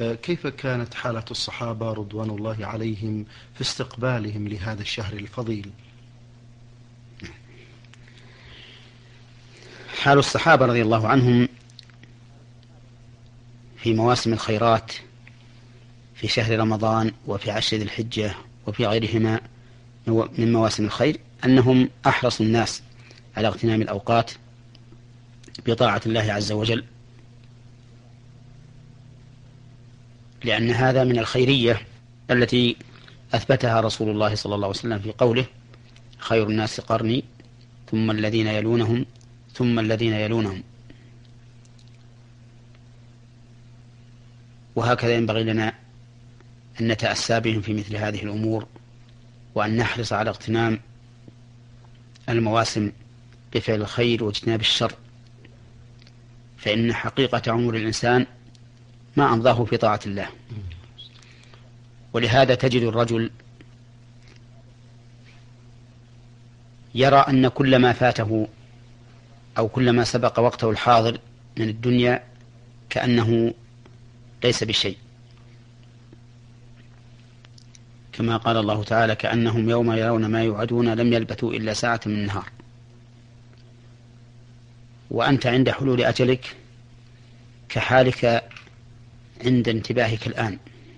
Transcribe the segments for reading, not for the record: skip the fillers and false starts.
كيف كانت حالة الصحابة رضوان الله عليهم في استقبالهم لهذا الشهر الفضيل؟ حال الصحابة رضي الله عنهم في مواسم الخيرات في شهر رمضان وفي عشر ذي الحجة وفي غيرهما من مواسم الخير أنهم أحرص الناس على اغتنام الأوقات بطاعة الله عز وجل، لأن هذا من الخيرية التي أثبتها رسول الله صلى الله عليه وسلم في قوله: خير الناس قرني ثم الذين يلونهم ثم الذين يلونهم. وهكذا ينبغي لنا أن نتأسى بهم في مثل هذه الأمور، وأن نحرص على اغتنام المواسم بفعل الخير واجتناب الشر، فإن حقيقة عمر الإنسان ما أمضاه في طاعة الله. ولهذا تجد الرجل يرى أن كل ما فاته أو كل ما سبق وقته الحاضر من الدنيا كأنه ليس بشيء، كما قال الله تعالى: كأنهم يوم يرون ما يوعدون لم يلبثوا إلا ساعة من النهار. وأنت عند حلول أجلك كحالك عند انتباهك الآن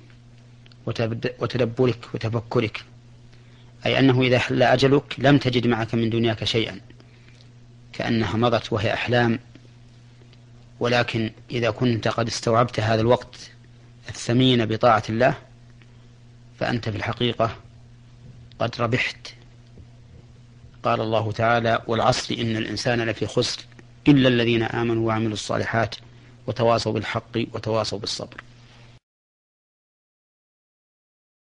وتدبرك وتفكرك، أي أنه إذا حل أجلك لم تجد معك من دنياك شيئا، كأنها مضت وهي أحلام. ولكن إذا كنت قد استوعبت هذا الوقت الثمين بطاعة الله فأنت في الحقيقة قد ربحت. قال الله تعالى: والعصر إن الإنسان لفي خسر إلا الذين آمنوا وعملوا الصالحات وتواصوا بالحق وتواصوا بالصبر.